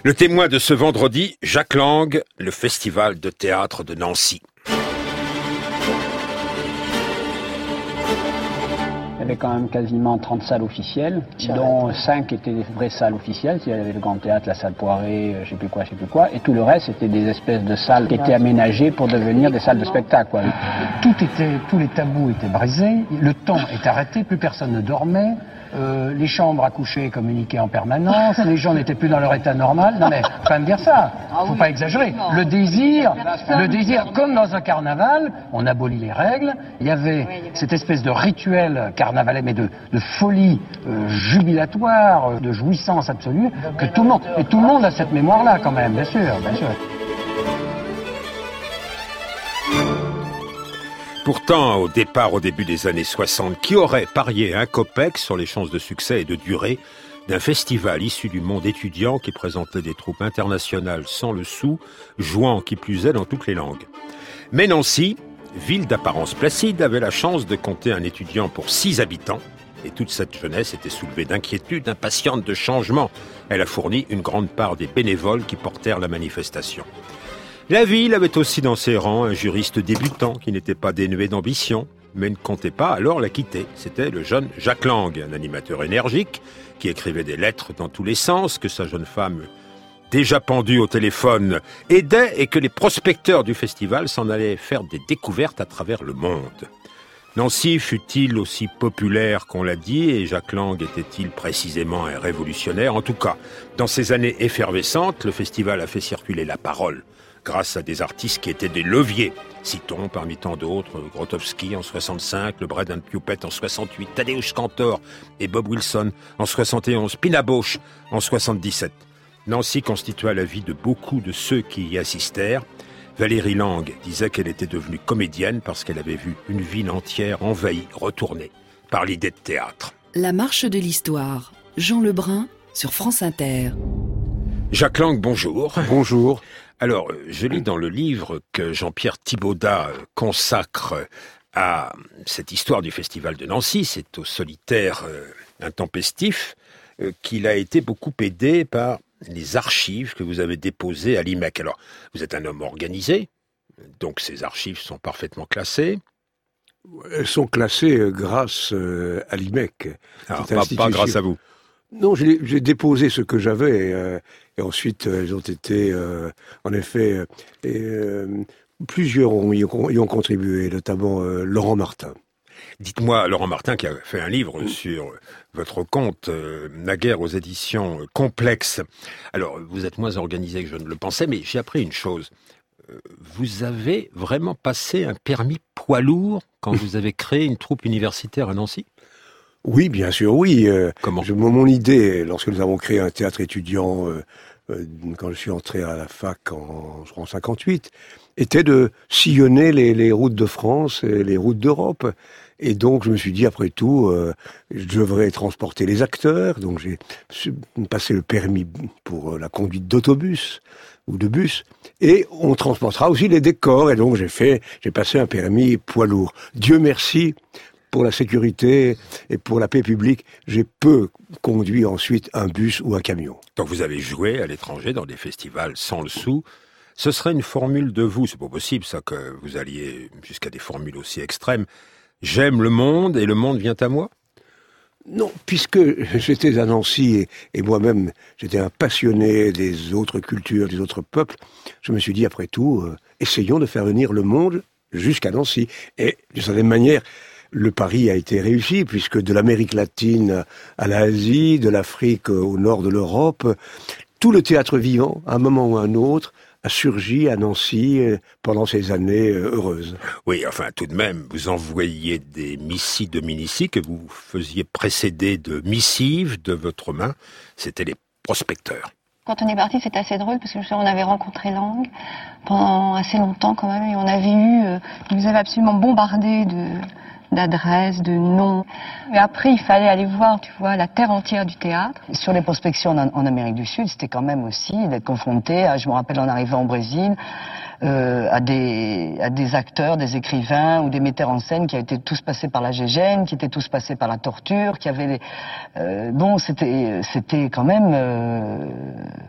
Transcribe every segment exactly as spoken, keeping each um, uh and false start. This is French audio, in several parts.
Le témoin de ce vendredi, Jacques Lang, le Festival de théâtre de Nancy. Il y avait quand même quasiment trente salles officielles, dont cinq étaient des vraies salles officielles. Il y avait le Grand Théâtre, la salle Poiré, je sais plus quoi, je sais plus quoi. Et tout le reste, c'était des espèces de salles qui étaient aménagées pour devenir des salles de spectacle, quoi. Tout était, tous les tabous étaient brisés, le temps est arrêté, plus personne ne dormait. Euh, les chambres à coucher communiquaient en permanence, les gens n'étaient plus dans leur état normal. Non mais, faut quand même dire ça, faut pas exagérer. Le désir, le désir, comme dans un carnaval, on abolit les règles. Il y avait cette espèce de rituel carnavalais, mais de, de folie euh, jubilatoire, de jouissance absolue, que tout le monde, et tout le monde a cette mémoire-là quand même, bien sûr, bien sûr. Pourtant, au départ, au début des années soixante, qui aurait parié un copec sur les chances de succès et de durée d'un festival issu du monde étudiant qui présentait des troupes internationales sans le sou, jouant qui plus est dans toutes les langues. Mais Nancy, ville d'apparence placide, avait la chance de compter un étudiant pour six habitants, et toute cette jeunesse était soulevée d'inquiétude, impatiente de changement. Elle a fourni une grande part des bénévoles qui portèrent la manifestation. La ville avait aussi dans ses rangs un juriste débutant qui n'était pas dénué d'ambition, mais ne comptait pas alors la quitter. C'était le jeune Jacques Lang, un animateur énergique qui écrivait des lettres dans tous les sens, que sa jeune femme, déjà pendue au téléphone, aidait et que les prospecteurs du festival s'en allaient faire des découvertes à travers le monde. Nancy fut-il aussi populaire qu'on l'a dit, et Jacques Lang était-il précisément un révolutionnaire? En tout cas, dans ces années effervescentes, le festival a fait circuler la parole, grâce à des artistes qui étaient des leviers. Citons parmi tant d'autres Grotowski en soixante-cinq, le Braden Pupet en soixante-huit, Tadeusz Kantor et Bob Wilson en soixante et onze, Pina Bausch en soixante-dix-sept. Nancy constitua la vie de beaucoup de ceux qui y assistèrent. Valérie Lang disait qu'elle était devenue comédienne parce qu'elle avait vu une ville entière envahie, retournée par l'idée de théâtre. La marche de l'histoire. Jean Lebrun sur France Inter. Jacques Lang, bonjour. Bonjour. Alors, je lis dans le livre que Jean-Pierre Thibaudat consacre à cette histoire du Festival de Nancy, c'est au solitaire euh, intempestif, euh, qu'il a été beaucoup aidé par les archives que vous avez déposées à l'I M E C. Alors, vous êtes un homme organisé, donc ces archives sont parfaitement classées. Elles sont classées grâce euh, à l'I M E C. Alors, pas, pas grâce à vous. Non, j'ai, j'ai déposé ce que j'avais, euh, et ensuite euh, elles ont été, euh, en effet, euh, et, euh, plusieurs ont, y, ont, y ont contribué, notamment euh, Laurent Martin. Dites-moi, Laurent Martin, qui a fait un livre mmh. sur votre compte, euh, naguère aux éditions euh, complexes. Alors, vous êtes moins organisé que je ne le pensais, mais j'ai appris une chose. Euh, vous avez vraiment passé un permis poids lourd quand vous avez créé une troupe universitaire à Nancy ? Oui, bien sûr, oui. Euh, Comment je, Mon idée, lorsque nous avons créé un théâtre étudiant, euh, euh, quand je suis entré à la fac en, en cinquante-huit, était de sillonner les, les routes de France et les routes d'Europe. Et donc, je me suis dit, après tout, euh, je devrais transporter les acteurs. Donc, j'ai passé le permis pour la conduite d'autobus ou de bus. Et on transportera aussi les décors. Et donc, j'ai fait, j'ai passé un permis poids lourd. Dieu merci. Pour la sécurité et pour la paix publique, j'ai peu conduit ensuite un bus ou un camion. Donc vous avez joué à l'étranger dans des festivals sans le sou. Ce serait une formule de vous, c'est pas possible ça que vous alliez jusqu'à des formules aussi extrêmes. J'aime le monde et le monde vient à moi? Non, puisque j'étais à Nancy et, et moi-même j'étais un passionné des autres cultures, des autres peuples, je me suis dit après tout, euh, essayons de faire venir le monde jusqu'à Nancy. Et d'une certaine manière, le pari a été réussi, puisque de l'Amérique latine à l'Asie, de l'Afrique au nord de l'Europe, tout le théâtre vivant, à un moment ou à un autre, a surgi à Nancy pendant ces années heureuses. Oui, enfin, tout de même, vous envoyiez des missives de Minici que vous faisiez précéder de missives de votre main. C'était les prospecteurs. Quand on est parti, c'était assez drôle parce que on avait rencontré Lang pendant assez longtemps quand même, et on avait eu, euh, il nous avait absolument bombardé de d'adresses, de noms. Et après, il fallait aller voir, tu vois, la terre entière du théâtre. Sur les prospections en, en Amérique du Sud, c'était quand même aussi d'être confronté, à, je me rappelle en arrivant au Brésil, euh, à des à des acteurs, des écrivains ou des metteurs en scène qui étaient tous passés par la Gégène, qui étaient tous passés par la torture, qui avaient les, euh, bon, c'était c'était quand même euh,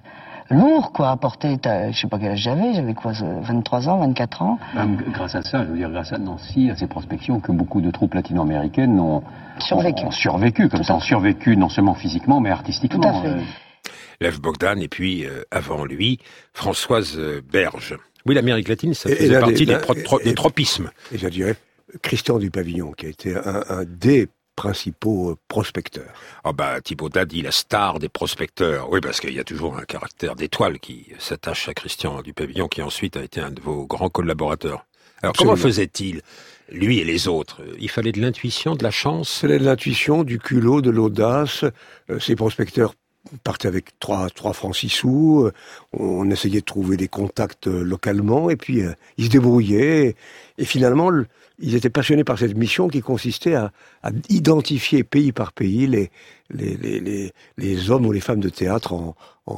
lourd, quoi, à porter. Je sais pas quel âge j'avais, j'avais quoi, vingt-trois ans, vingt-quatre ans. Même grâce à ça, je veux dire, grâce à Nancy, à ces prospections, que beaucoup de troupes latino-américaines ont survécu. Ont, ont survécu, comme ça, ont survécu non seulement physiquement, mais artistiquement. Tout à fait. Euh... Lev Bogdan, et puis, euh, avant lui, Françoise Berge. Oui, l'Amérique latine, ça faisait là, partie des, des, pro- tro- des tropismes. Et je dirais, Christian du Pavillon, qui a été un, un des principaux prospecteurs. Ah bah, Thibaudat dit la star des prospecteurs. Oui, parce qu'il y a toujours un caractère d'étoile qui s'attache à Christian du Pavillon, qui ensuite a été un de vos grands collaborateurs. Alors, Absolument. Comment faisait-il, lui et les autres? Il fallait de l'intuition, de la chance? Il fallait de l'intuition, du culot, de l'audace. Euh, ces prospecteurs partait avec trois, trois francs six sous, on essayait de trouver des contacts localement, et puis euh, ils se débrouillaient, et, et finalement, le, ils étaient passionnés par cette mission qui consistait à, à identifier pays par pays les, les, les, les, les hommes ou les femmes de théâtre en,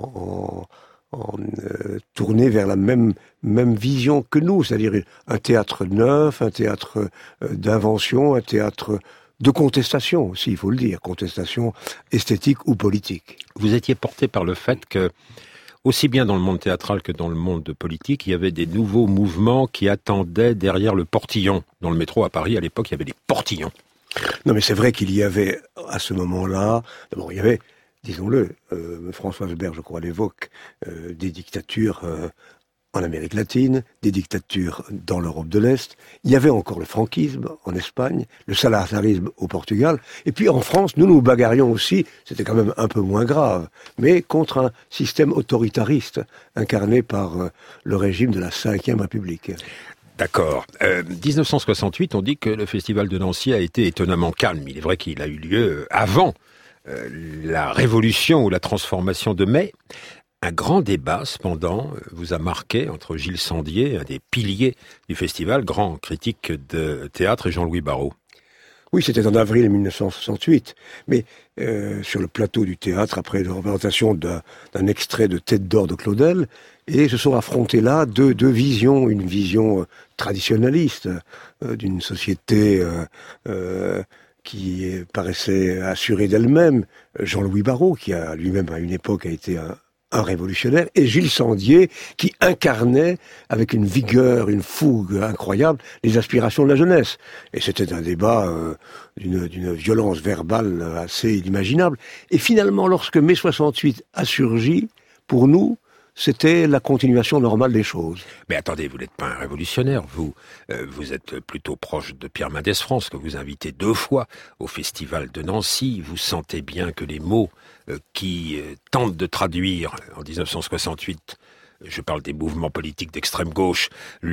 en, en, en euh, tournés vers la même, même vision que nous, c'est-à-dire un théâtre neuf, un théâtre euh, d'invention, un théâtre de contestation aussi, il faut le dire, contestation esthétique ou politique. Vous étiez porté par le fait que, aussi bien dans le monde théâtral que dans le monde politique, il y avait des nouveaux mouvements qui attendaient derrière le portillon. Dans le métro à Paris, à l'époque, il y avait des portillons. Non, mais c'est vrai qu'il y avait, à ce moment-là, d'abord, il y avait, disons-le, euh, Françoise Berge, je crois, l'évoque, euh, des dictatures euh, en Amérique latine, des dictatures dans l'Europe de l'Est. Il y avait encore le franquisme en Espagne, le salazarisme au Portugal. Et puis en France, nous nous bagarrions aussi, c'était quand même un peu moins grave, mais contre un système autoritariste incarné par euh, le régime de la Cinquième République. D'accord. Euh, dix-neuf cent soixante-huit, on dit que le festival de Nancy a été étonnamment calme. Il est vrai qu'il a eu lieu avant euh, la révolution ou la transformation de mai. Un grand débat, cependant, vous a marqué entre Gilles Sandier, un des piliers du festival, grand critique de théâtre, et Jean-Louis Barrault. Oui, c'était en avril mille neuf cent soixante-huit, mais euh, sur le plateau du théâtre, après la représentation d'un, d'un extrait de Tête d'or de Claudel, et se sont affrontées là deux, deux visions, une vision euh, traditionnaliste euh, d'une société euh, euh, qui paraissait assurée d'elle-même, Jean-Louis Barrault, qui a lui-même à une époque a été un un révolutionnaire, et Gilles Sandier, qui incarnait, avec une vigueur, une fougue incroyable, les aspirations de la jeunesse. Et c'était un débat euh, d'une, d'une violence verbale assez inimaginable. Et finalement, lorsque mai soixante-huit a surgi, pour nous, c'était la continuation normale des choses. Mais attendez, vous n'êtes pas un révolutionnaire, vous. Euh, vous êtes plutôt proche de Pierre Mendès France, que vous invitez deux fois au Festival de Nancy. Vous sentez bien que les mots euh, qui euh, tentent de traduire, en dix-neuf cent soixante-huit, je parle des mouvements politiques d'extrême gauche,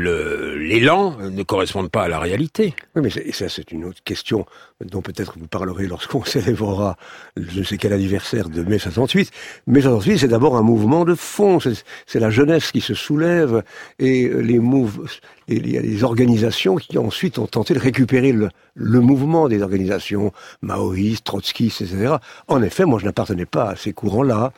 le, l'élan ne correspondent pas à la réalité. Oui, mais c'est, ça, c'est une autre question dont peut-être vous parlerez lorsqu'on célébrera je ne sais quel anniversaire de mai soixante-huit. mai soixante-huit, c'est d'abord un mouvement de fond, c'est, c'est la jeunesse qui se soulève, et les mouv- il y a des organisations qui ensuite ont tenté de récupérer le, le mouvement des organisations maoïstes, trotskistes, et cetera. En effet, moi je n'appartenais pas à ces courants-là,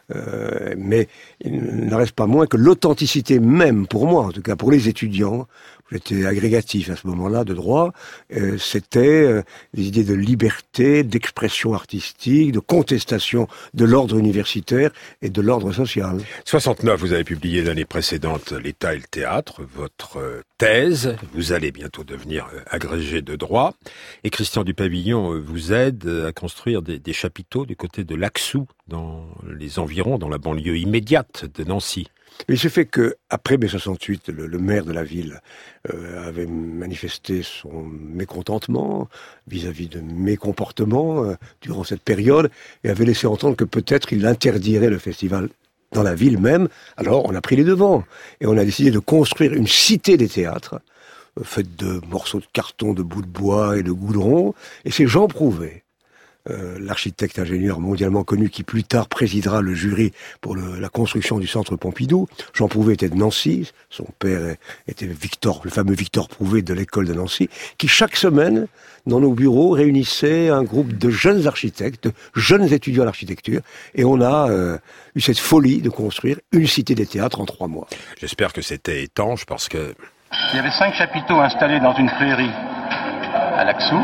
euh, mais il ne reste pas moins que l'authenticité même, pour moi, en tout cas pour les étudiants, j'étais agrégatif à ce moment-là de droit, euh, c'était euh, des idées de liberté, d'expression artistique, de contestation de l'ordre universitaire et de l'ordre social. soixante-neuf, vous avez publié l'année précédente L'État et le théâtre, votre thèse, vous allez bientôt devenir agrégé de droit, et Christian du Pavillon vous aide à construire des, des chapiteaux du côté de Laxou, dans les environs, dans la banlieue immédiate de Nancy. Mais il se fait que après mai soixante-huit, le, le maire de la ville euh, avait manifesté son mécontentement vis-à-vis de mes comportements euh, durant cette période, et avait laissé entendre que peut-être il interdirait le festival dans la ville même. Alors on a pris les devants, et on a décidé de construire une cité des théâtres, euh, faite de morceaux de carton, de bouts de bois et de goudron, et c'est Jean Prouvé, Euh, l'architecte ingénieur mondialement connu qui plus tard présidera le jury pour le, la construction du centre Pompidou. Jean Prouvé était de Nancy, son père était Victor, le fameux Victor Prouvé de l'école de Nancy, qui chaque semaine, dans nos bureaux, réunissait un groupe de jeunes architectes, de jeunes étudiants d'architecture, et on a euh, eu cette folie de construire une cité des théâtres en trois mois. J'espère que c'était étanche, parce que... Il y avait cinq chapiteaux installés dans une prairie à Laxou.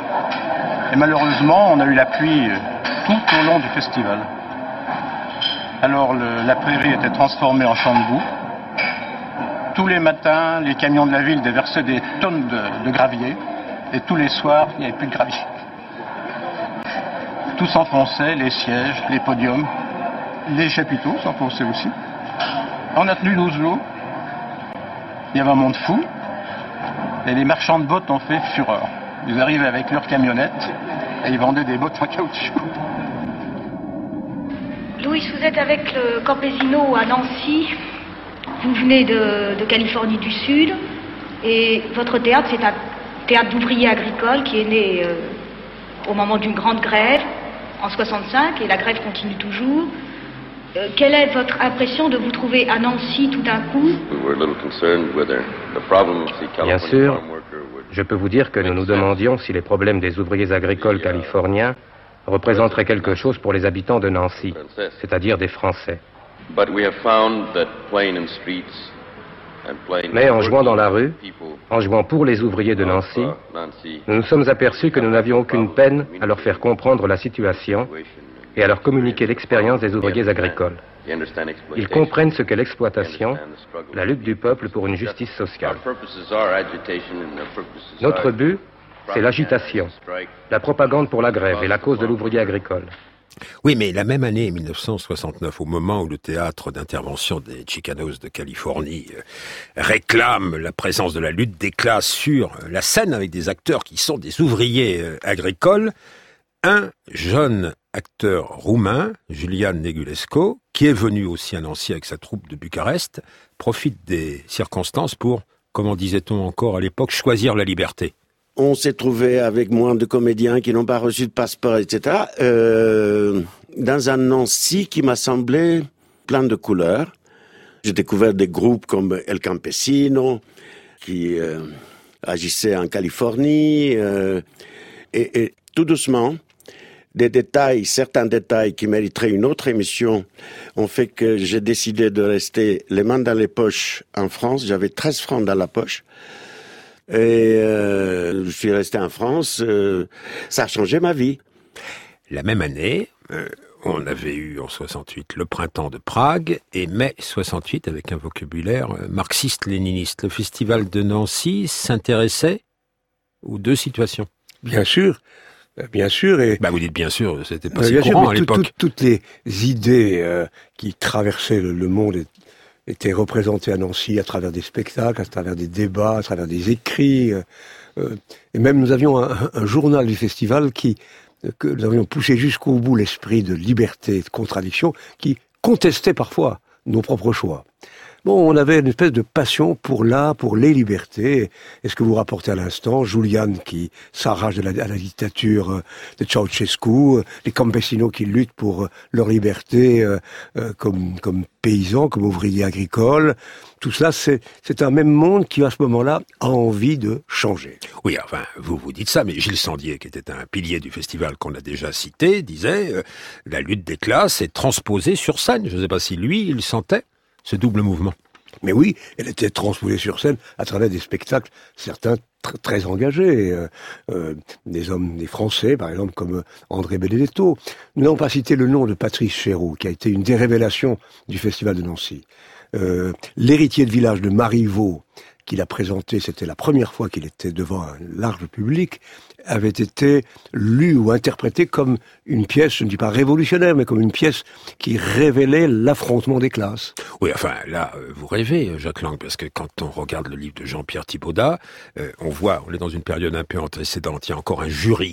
Et malheureusement, on a eu la pluie tout au long du festival. Alors le, la prairie était transformée en champ de boue. Tous les matins, les camions de la ville déversaient des tonnes de, de gravier. Et tous les soirs, il n'y avait plus de gravier. Tout s'enfonçait, les sièges, les podiums, les chapiteaux s'enfonçaient aussi. On a tenu douze jours. Il y avait un monde fou. Et les marchands de bottes ont fait fureur. Ils arrivaient avec leurs camionnettes et ils vendaient des bottes en caoutchouc. Louis, vous êtes avec le Campesino à Nancy. Vous venez de, de Californie du Sud. Et votre théâtre, c'est un théâtre d'ouvriers agricoles qui est né euh, au moment d'une grande grève en soixante-cinq. Et la grève continue toujours. Euh, quelle est votre impression de vous trouver à Nancy tout d'un coup? Bien sûr, je peux vous dire que nous nous demandions si les problèmes des ouvriers agricoles californiens représenteraient quelque chose pour les habitants de Nancy, c'est-à-dire des Français. Mais en jouant dans la rue, en jouant pour les ouvriers de Nancy, nous nous sommes aperçus que nous n'avions aucune peine à leur faire comprendre la situation et à leur communiquer l'expérience des ouvriers agricoles. Ils comprennent ce qu'est l'exploitation, la lutte du peuple pour une justice sociale. Notre but, c'est l'agitation, la propagande pour la grève et la cause de l'ouvrier agricole. Oui, mais la même année, mille neuf cent soixante-neuf, au moment où le théâtre d'intervention des Chicanos de Californie euh, réclame la présence de la lutte des classes sur la scène avec des acteurs qui sont des ouvriers euh, agricoles, un jeune acteur roumain, Julian Negulescu, qui est venu aussi à Nancy avec sa troupe de Bucarest, profite des circonstances pour, comment disait-on encore à l'époque, choisir la liberté. On s'est trouvé avec moins de comédiens qui n'ont pas reçu de passeport, et cetera, euh, dans un Nancy qui m'a semblé plein de couleurs. J'ai découvert des groupes comme El Campesino, qui euh, agissaient en Californie, euh, et, et tout doucement, des détails, certains détails qui mériteraient une autre émission, ont fait que j'ai décidé de rester les mains dans les poches en France. J'avais treize francs dans la poche. Et euh, je suis resté en France, euh, ça a changé ma vie. La même année, euh, on avait eu en soixante-huit le printemps de Prague et mai soixante-huit avec un vocabulaire euh, marxiste-léniniste. Le festival de Nancy s'intéressait aux deux situations. Bien sûr, bien sûr. Et bah vous dites bien sûr, c'était pas euh, si bien courant sûr, à tout, l'époque. Tout, toutes les idées euh, qui traversaient le, le monde étaient représentées à Nancy à travers des spectacles, à travers des débats, à travers des écrits. Euh, euh, et même nous avions un, un journal du festival qui, que nous avions poussé jusqu'au bout l'esprit de liberté et de contradiction, qui contestait parfois nos propres choix. Bon, on avait une espèce de passion pour l'art, pour les libertés. Et ce que vous rapportez à l'instant, Julian qui s'arrache de la, à la dictature de Ceausescu, les campesinos qui luttent pour leur liberté euh, euh, comme, comme paysans, comme ouvriers agricoles. Tout cela, c'est, c'est un même monde qui, à ce moment-là, a envie de changer. Oui, enfin, vous vous dites ça, mais Gilles Sandier, qui était un pilier du festival qu'on a déjà cité, disait euh, « La lutte des classes est transposée sur scène ». Je ne sais pas si lui, il sentait ce double mouvement. Mais oui, elle était transposée sur scène à travers des spectacles, certains tr- très engagés, euh, euh, des hommes, des Français, par exemple, comme André Benedetto. Nous n'avons pas cité le nom de Patrice Chéreau, qui a été une des révélations du Festival de Nancy. Euh, l'héritier de village de Marivaux, qu'il a présenté, c'était la première fois qu'il était devant un large public, avait été lu ou interprété comme une pièce, je ne dis pas révolutionnaire, mais comme une pièce qui révélait l'affrontement des classes. Oui, enfin, là, vous rêvez, Jacques Lang, parce que quand on regarde le livre de Jean-Pierre Thibaudat, euh, on voit, on est dans une période un peu antécédente, il y a encore un jury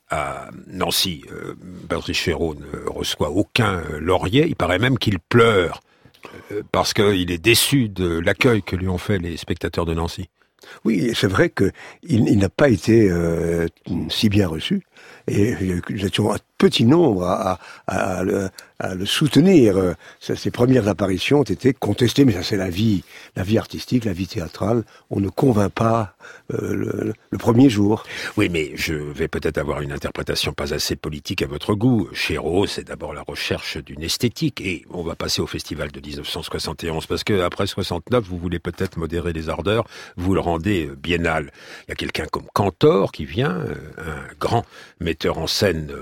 à Nancy. Euh, Patrice Chéreau ne reçoit aucun euh, laurier, il paraît même qu'il pleure, euh, parce qu'il est déçu de l'accueil que lui ont fait les spectateurs de Nancy. Oui, c'est vrai qu'il il n'a pas été euh, si bien reçu. Et nous étions un petit nombre à, à, à, le, à le soutenir. Ses premières apparitions ont été contestées, mais ça c'est la vie, la vie artistique, la vie théâtrale. On ne convainc pas euh, le, le premier jour. Oui, mais je vais peut-être avoir une interprétation pas assez politique à votre goût. Chéreau, c'est d'abord la recherche d'une esthétique. Et on va passer au festival de dix-neuf cent soixante et onze, parce que après soixante-neuf, vous voulez peut-être modérer les ardeurs, vous le rendez biennal. Il y a quelqu'un comme Cantor qui vient, un grand metteur en scène polonais,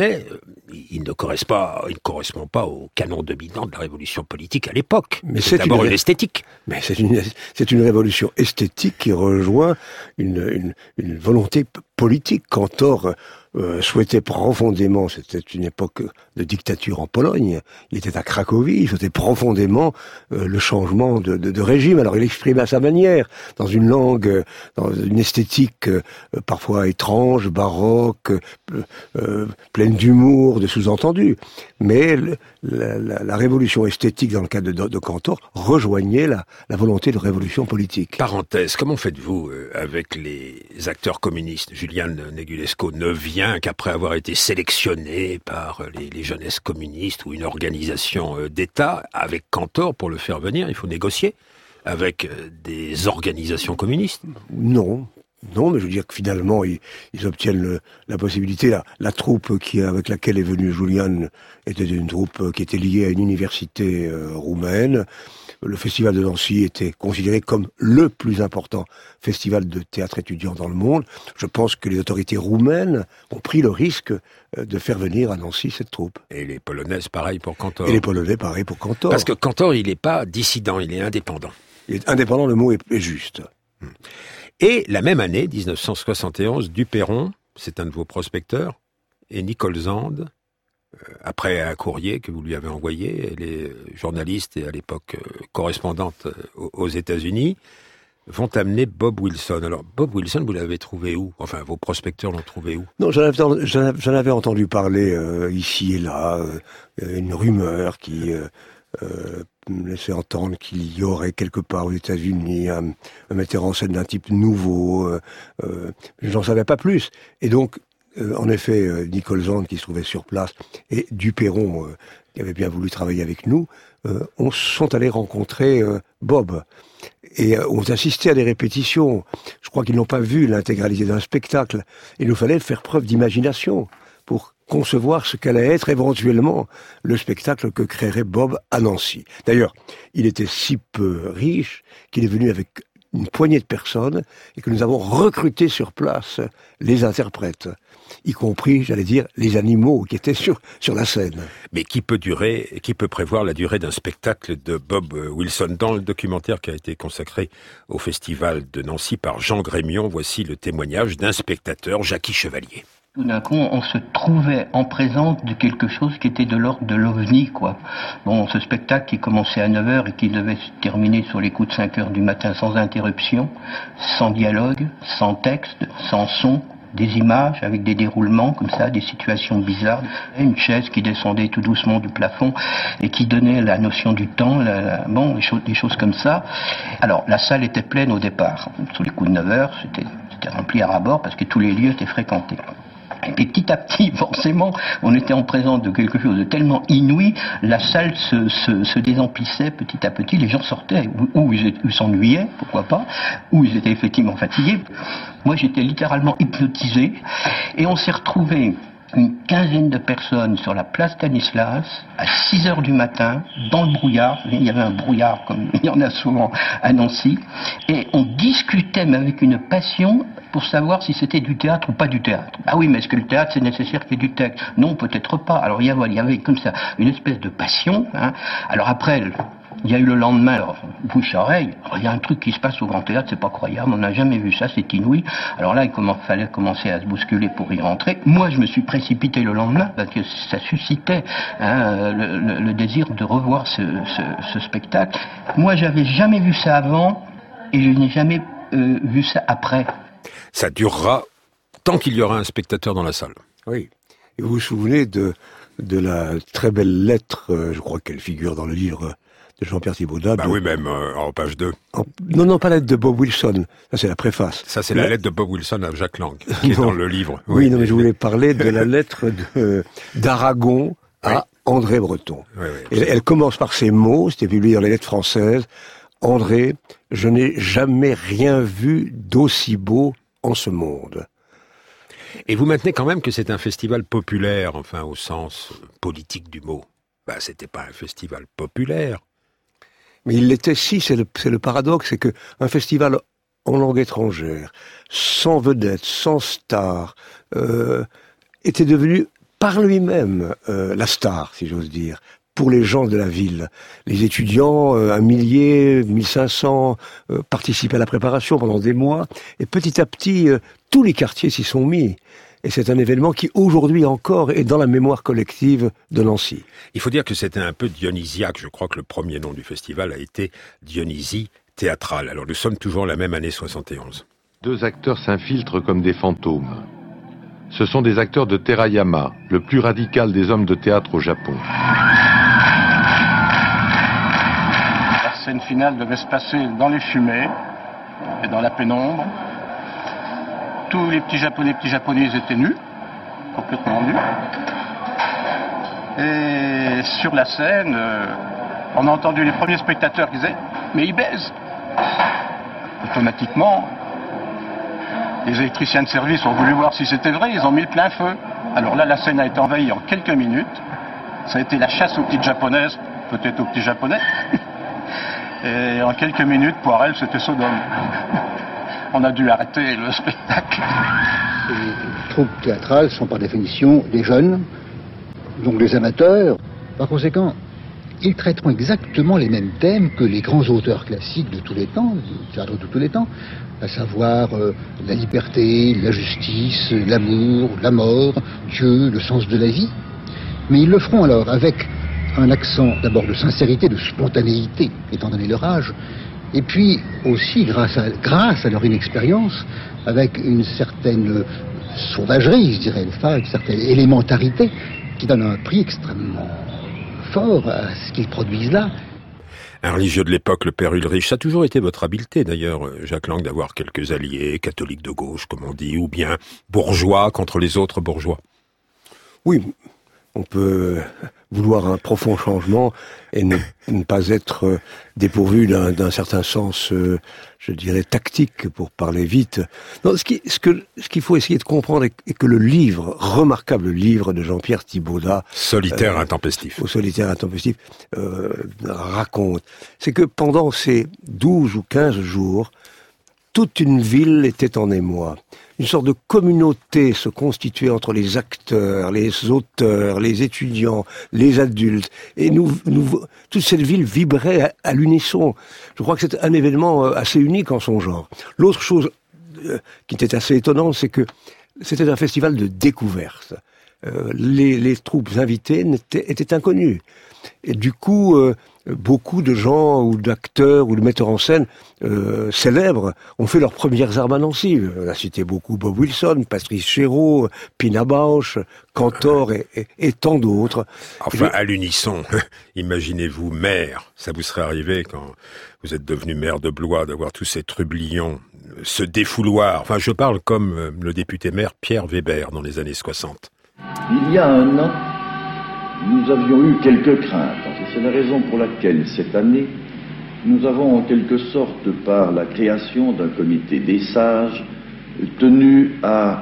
polonais, il ne correspond pas, il ne correspond pas au canon dominant de la révolution politique à l'époque. Mais c'est, c'est d'abord une, une esthétique. Mais c'est une, c'est une révolution esthétique qui rejoint une, une, une volonté politique. Cantor euh, souhaitait profondément, c'était une époque de dictature en Pologne, il était à Cracovie, il souhaitait profondément euh, le changement de, de, de régime. Alors il exprimait à sa manière, dans une langue, dans une esthétique euh, parfois étrange, baroque, euh, euh, pleine d'humour, de sous-entendus. Mais le, la, la, la révolution esthétique dans le cas de, de, de Cantor rejoignait la, la volonté de révolution politique. Parenthèse, comment faites-vous euh, avec les acteurs communistes? Julian Negulesco ne vient qu'après avoir été sélectionné par les, les jeunesses communistes ou une organisation euh, d'État. Avec Cantor, pour le faire venir, il faut négocier avec euh, des organisations communistes? Non. Non, mais je veux dire que finalement, ils, ils obtiennent le, la possibilité. La, la troupe qui, avec laquelle est venu Julian était une troupe qui était liée à une université euh, roumaine. Le festival de Nancy était considéré comme le plus important festival de théâtre étudiant dans le monde. Je pense que les autorités roumaines ont pris le risque de faire venir à Nancy cette troupe. Et les Polonaises, pareil pour Cantor. Et les Polonais, pareil pour Cantor. Parce que Cantor, il n'est pas dissident, il est indépendant. Il est indépendant, le mot est, est juste. Hmm. Et la même année, dix-neuf cent soixante et onze, Duperron, c'est un de vos prospecteurs, et Nicole Zand, euh, après un courrier que vous lui avez envoyé, elle est journaliste et à l'époque euh, correspondante euh, aux États-Unis, vont amener Bob Wilson. Alors, Bob Wilson, vous l'avez trouvé où? Enfin, vos prospecteurs l'ont trouvé où? Non, j'en avais, j'en avais entendu parler euh, ici et là, euh, une rumeur qui... Euh, Euh, me laisser entendre qu'il y aurait quelque part aux États-Unis un, un metteur en scène d'un type nouveau. Euh, euh, j'en savais pas plus. Et donc, euh, en effet, euh, Nicole Zand qui se trouvait sur place et Duperron euh, qui avait bien voulu travailler avec nous, euh, on sont allés rencontrer euh, Bob et euh, ont assisté à des répétitions. Je crois qu'ils n'ont pas vu l'intégralité d'un spectacle. Il nous fallait faire preuve d'imagination pour concevoir ce qu'allait être éventuellement le spectacle que créerait Bob à Nancy. D'ailleurs, il était si peu riche qu'il est venu avec une poignée de personnes et que nous avons recruté sur place les interprètes, y compris, j'allais dire, les animaux qui étaient sur, sur la scène. Mais qui peut durer, qui peut prévoir la durée d'un spectacle de Bob Wilson? Dans le documentaire qui a été consacré au Festival de Nancy par Jean Grémion, voici le témoignage d'un spectateur, Jackie Chevalier. Tout d'un coup, on se trouvait en présence de quelque chose qui était de l'ordre de l'ovni, quoi. Bon, ce spectacle qui commençait à neuf heures et qui devait se terminer sur les coups de cinq heures du matin sans interruption, sans dialogue, sans texte, sans son, des images avec des déroulements comme ça, des situations bizarres, une chaise qui descendait tout doucement du plafond et qui donnait la notion du temps, la, la, bon, des choses, des choses comme ça. Alors, la salle était pleine au départ. Sur les coups de neuf heures, c'était, c'était rempli à ras-bord parce que tous les lieux étaient fréquentés. Et puis petit à petit, forcément, on était en présence de quelque chose de tellement inouï, la salle se, se, se désemplissait petit à petit, les gens sortaient, ou, ou ils, ils s'ennuyaient, pourquoi pas, ou ils étaient effectivement fatigués. Moi, j'étais littéralement hypnotisé, et on s'est retrouvés une quinzaine de personnes sur la place Stanislas à six heures du matin, dans le brouillard. Il y avait un brouillard comme il y en a souvent à Nancy, et on discutait mais avec une passion pour savoir si c'était du théâtre ou pas du théâtre. Ah oui, mais est-ce que le théâtre c'est nécessaire qu'il y ait du texte? Non, peut-être pas. Alors il y avait, il y avait comme ça une espèce de passion. Hein. Alors après, il y a eu le lendemain, alors, bouche à oreille, il y a un truc qui se passe au Grand Théâtre, c'est pas croyable, on n'a jamais vu ça, c'est inouï. Alors là, il comment, fallait commencer à se bousculer pour y rentrer. Moi, je me suis précipité le lendemain, parce que ça suscitait hein, le, le, le désir de revoir ce, ce, ce spectacle. Moi, j'avais jamais vu ça avant, et je n'ai jamais euh, vu ça après. Ça durera tant qu'il y aura un spectateur dans la salle. Oui. Et vous vous souvenez de, de la très belle lettre, euh, je crois qu'elle figure dans le livre de Jean-Pierre Thibaudat. Bah de... oui, même euh, en page deux. En... Non, non, pas la lettre de Bob Wilson. Ça, c'est la préface. Ça, c'est la, la lettre de Bob Wilson à Jacques Lang, qui est dans le livre. Oui, oui non, mais je voulais parler de la lettre de, d'Aragon à oui. André Breton. Oui, oui, elle, elle commence par ces mots, c'était publié dans les lettres françaises. André, je n'ai jamais rien vu d'aussi beau en ce monde. Et vous maintenez quand même que c'est un festival populaire, enfin au sens politique du mot. Bah, c'était pas un festival populaire. Mais il l'était si, c'est le, c'est le paradoxe, c'est que un festival en langue étrangère, sans vedette, sans star, euh, était devenu par lui-même euh, la star, si j'ose dire, pour les gens de la ville. Les étudiants, euh, un millier, mille cinq cents, euh, participaient à la préparation pendant des mois, et petit à petit, euh, tous les quartiers s'y sont mis. Et c'est un événement qui, aujourd'hui encore, est dans la mémoire collective de Nancy. Il faut dire que c'était un peu dionysiaque. Je crois que le premier nom du festival a été Dionysie théâtrale. Alors nous sommes toujours la même année soixante et onze. Deux acteurs s'infiltrent comme des fantômes. Ce sont des acteurs de Terayama, le plus radical des hommes de théâtre au Japon. La scène finale devait se passer dans les fumées et dans la pénombre. Tous les petits japonais, petits japonais étaient nus, complètement nus. Et sur la scène, euh, on a entendu les premiers spectateurs qui disaient « Mais ils baisent !» Automatiquement, les électriciens de service ont voulu voir si c'était vrai, ils ont mis le plein feu. Alors là, la scène a été envahie en quelques minutes. Ça a été la chasse aux petites japonaises, peut-être aux petits japonais. Et en quelques minutes, pour elle, c'était Sodome. On a dû arrêter le spectacle. Les troupes théâtrales sont par définition des jeunes, donc des amateurs. Par conséquent, ils traiteront exactement les mêmes thèmes que les grands auteurs classiques de tous les temps, du théâtre de tous les temps, à savoir euh, la liberté, la justice, l'amour, la mort, Dieu, le sens de la vie. Mais ils le feront alors avec un accent d'abord de sincérité, de spontanéité, étant donné leur âge, et puis aussi grâce à, grâce à leur inexpérience, avec une certaine sauvagerie, je dirais, enfin, une certaine élémentarité, qui donne un prix extrêmement fort à ce qu'ils produisent là. Un religieux de l'époque, le père Ulrich, ça a toujours été votre habileté d'ailleurs, Jacques Lang, d'avoir quelques alliés, catholiques de gauche, comme on dit, ou bien bourgeois contre les autres bourgeois. Oui, on peut vouloir un profond changement et ne, ne pas être dépourvu d'un, d'un certain sens, euh, je dirais, tactique, pour parler vite. Non, ce, qui, ce, que, ce qu'il faut essayer de comprendre est, est que le livre, remarquable livre de Jean-Pierre Thibaudat, Solitaire euh, intempestif, au Solitaire intempestif, euh, raconte, c'est que pendant ces douze ou quinze jours, toute une ville était en émoi. Une sorte de communauté se constituait entre les acteurs, les auteurs, les étudiants, les adultes. Et nous, nous, toute cette ville vibrait à, à l'unisson. Je crois que c'est un événement assez unique en son genre. L'autre chose euh, qui était assez étonnante, c'est que c'était un festival de découverte. Euh, les, les troupes invitées étaient, étaient inconnues. Et du coup, euh, beaucoup de gens, ou d'acteurs, ou de metteurs en scène euh, célèbres ont fait leurs premières armes à Nancy. On a cité beaucoup Bob Wilson, Patrice Chéreau, Pina Bausch, Cantor et, et, et tant d'autres. Enfin, Je... à l'unisson, imaginez-vous maire, ça vous serait arrivé quand vous êtes devenu maire de Blois, d'avoir tous ces trublions, ce défouloir. Enfin, je parle comme le député maire Pierre Weber dans les années soixante. Il y a un an, nous avions eu quelques craintes, et c'est la raison pour laquelle, cette année, nous avons en quelque sorte, par la création d'un comité des sages, tenu à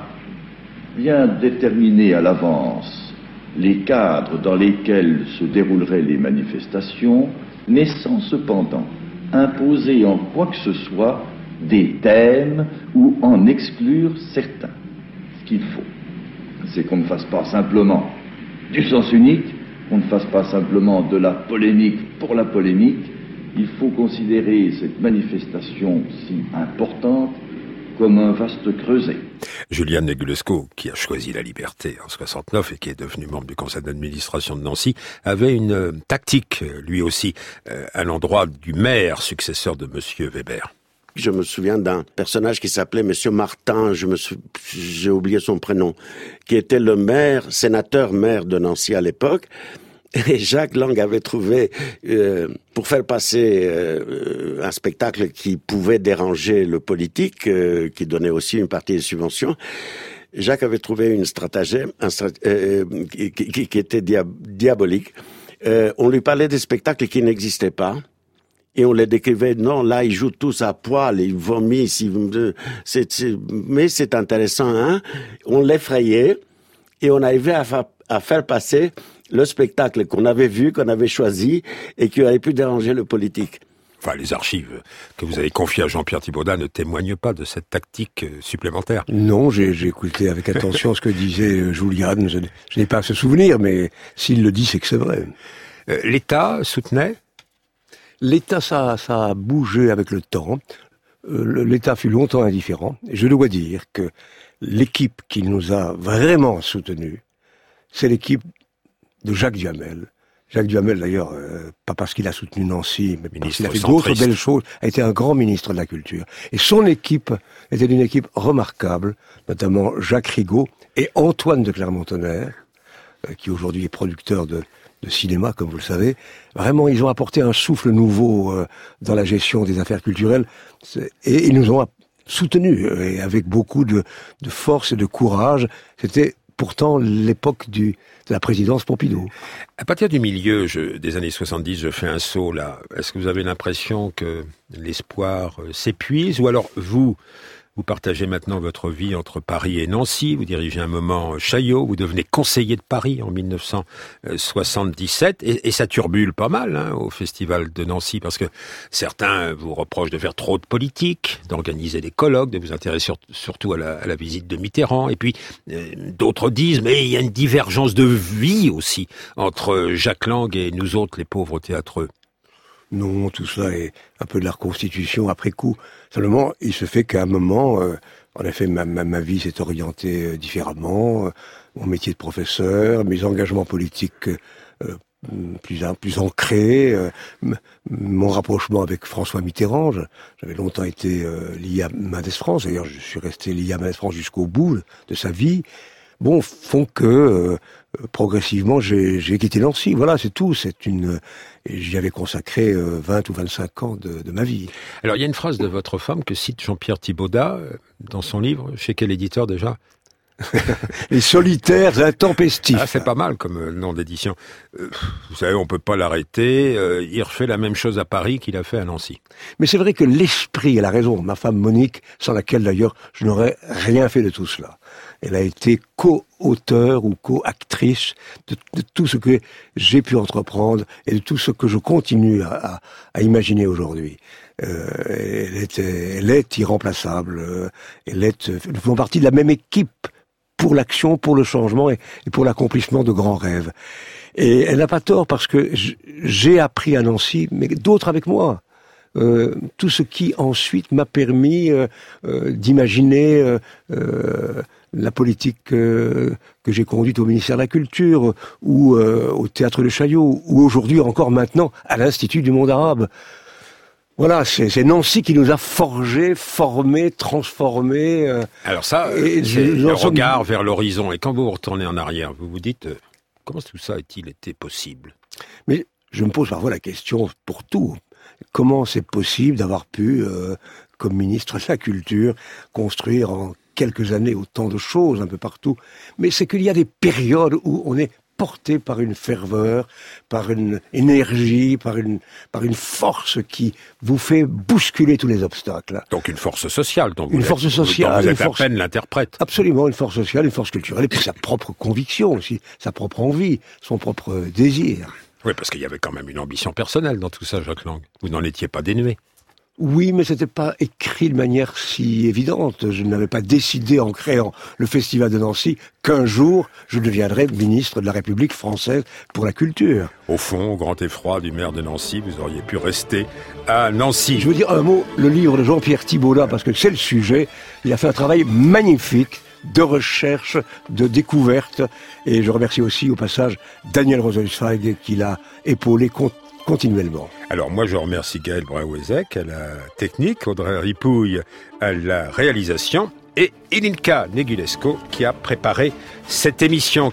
bien déterminer à l'avance les cadres dans lesquels se dérouleraient les manifestations, mais sans cependant imposer en quoi que ce soit des thèmes ou en exclure certains. Ce qu'il faut, c'est qu'on ne fasse pas simplement du sens unique, qu'on ne fasse pas simplement de la polémique pour la polémique. Il faut considérer cette manifestation si importante comme un vaste creuset. Julian Negulesco, qui a choisi la liberté en soixante-neuf et qui est devenu membre du conseil d'administration de Nancy, avait une euh, tactique, lui aussi, euh, à l'endroit du maire successeur de Monsieur Weber. Je me souviens d'un personnage qui s'appelait Monsieur Martin, je me sou... j'ai oublié son prénom, qui était le maire, sénateur maire de Nancy à l'époque. Et Jacques Lang avait trouvé, euh, pour faire passer euh, un spectacle qui pouvait déranger le politique, euh, qui donnait aussi une partie des subventions, Jacques avait trouvé une stratagème un strat... euh, qui, qui, qui était dia... diabolique. Euh, on lui parlait des spectacles qui n'existaient pas. Et on les décrivait, non, là, ils jouent tous à poil, ils vomissent, ils... C'est, c'est... mais c'est intéressant, hein. On l'effrayait, et on arrivait à, fa... à faire passer le spectacle qu'on avait vu, qu'on avait choisi, et qui aurait pu déranger le politique. enfin les archives que vous avez confiées à Jean-Pierre Thibaudat ne témoignent pas de cette tactique supplémentaire. Non, j'ai, j'ai écouté avec attention ce que disait Julian. Je, je n'ai pas à ce souvenir, mais s'il le dit, c'est que c'est vrai. Euh, L'État soutenait ? L'État, ça, ça a bougé avec le temps. Euh, L'État fut longtemps indifférent. Et je dois dire que l'équipe qui nous a vraiment soutenus, c'est l'équipe de Jacques Duhamel. Jacques Duhamel, d'ailleurs, euh, pas parce qu'il a soutenu Nancy, mais parce qu'il a fait d'autres belles choses, a été un grand ministre de la Culture. Et son équipe était une équipe remarquable, notamment Jacques Rigaud et Antoine de Clermont-Tonnerre, euh, qui aujourd'hui est producteur de, de cinéma, comme vous le savez. Vraiment, ils ont apporté un souffle nouveau euh, dans la gestion des affaires culturelles, et ils nous ont soutenus, et avec beaucoup de, de force et de courage. C'était pourtant l'époque du, de la présidence Pompidou. À partir du milieu je, des années soixante-dix, je fais un saut là. Est-ce que vous avez l'impression que l'espoir euh, s'épuise, ou alors vous, vous partagez maintenant votre vie entre Paris et Nancy, vous dirigez un moment Chaillot, vous devenez conseiller de Paris en mille neuf cent soixante-dix-sept, et, et ça turbule pas mal hein, au Festival de Nancy, parce que certains vous reprochent de faire trop de politique, d'organiser des colloques, de vous intéresser sur, surtout à la, à la visite de Mitterrand, et puis euh, d'autres disent, mais il y a une divergence de vie aussi entre Jacques Lang et nous autres, les pauvres théâtreux. Non, tout cela est un peu de la reconstitution après coup. Simplement, il se fait qu'à un moment, euh, en effet, ma, ma, ma vie s'est orientée euh, différemment. Euh, mon métier de professeur, mes engagements politiques euh, plus, plus ancrés, euh, m- mon rapprochement avec François Mitterrand. J'avais longtemps été euh, lié à Mendes France. D'ailleurs, je suis resté lié à Mendes France jusqu'au bout de sa vie. Bon, font que euh, progressivement j'ai, j'ai quitté Nancy. Voilà, c'est tout. C'est une, j'y avais consacré euh, vingt ou vingt-cinq ans de, de ma vie. Alors il y a une phrase de votre femme que cite Jean-Pierre Thibaudat euh, dans son livre. Chez quel éditeur déjà? Les solitaires intempestifs. Ah, c'est pas mal comme euh, nom d'édition. Euh, vous savez, on peut pas l'arrêter. Euh, il refait la même chose à Paris qu'il a fait à Nancy. Mais c'est vrai que l'esprit, elle a raison. Ma femme Monique, sans laquelle d'ailleurs je n'aurais rien fait de tout cela. Elle a été co-auteure ou co-actrice de, de tout ce que j'ai pu entreprendre et de tout ce que je continue à, à, à imaginer aujourd'hui. Euh, elle, est, elle est irremplaçable. Elle est, nous faisons partie de la même équipe pour l'action, pour le changement et, et pour l'accomplissement de grands rêves. Et elle n'a pas tort parce que j'ai appris à Nancy, mais d'autres avec moi. Euh, tout ce qui ensuite m'a permis euh, euh, d'imaginer euh, euh, la politique euh, que j'ai conduite au ministère de la Culture ou euh, au Théâtre de Chaillot ou aujourd'hui encore maintenant à l'Institut du monde arabe. Voilà, c'est, c'est Nancy qui nous a forgés, formés, transformés. Euh, Alors ça, et c'est je, le regard sommes... vers l'horizon. Et quand vous retournez en arrière, vous vous dites, euh, comment tout ça a-t-il été possible? Mais je me pose parfois la question pour tout. Comment c'est possible d'avoir pu, euh, comme ministre de la Culture, construire en quelques années autant de choses un peu partout? Mais c'est qu'il y a des périodes où on est porté par une ferveur, par une énergie, par une, par une force qui vous fait bousculer tous les obstacles. Donc une force sociale. Donc une vous force êtes, sociale. Dont vous êtes une force... à peine l'interprète. Absolument, une force sociale, une force culturelle, et puis sa propre conviction aussi, sa propre envie, son propre désir. Oui, parce qu'il y avait quand même une ambition personnelle dans tout ça, Jacques Lang. Vous n'en étiez pas dénué. Oui, mais c'était pas écrit de manière si évidente. Je n'avais pas décidé en créant le Festival de Nancy qu'un jour je deviendrais ministre de la République française pour la culture. Au fond, au grand effroi du maire de Nancy, vous auriez pu rester à Nancy. Je veux dire un mot, le livre de Jean-Pierre Thibaudat, parce que c'est le sujet. Il a fait un travail magnifique de recherche, de découverte. Et je remercie aussi au passage Daniel Rosenzweig qui l'a épaulé continuellement. Alors moi je remercie Gaël Brauezek à la technique, Audrey Ripouille à la réalisation et Ilinka Negulesco qui a préparé cette émission.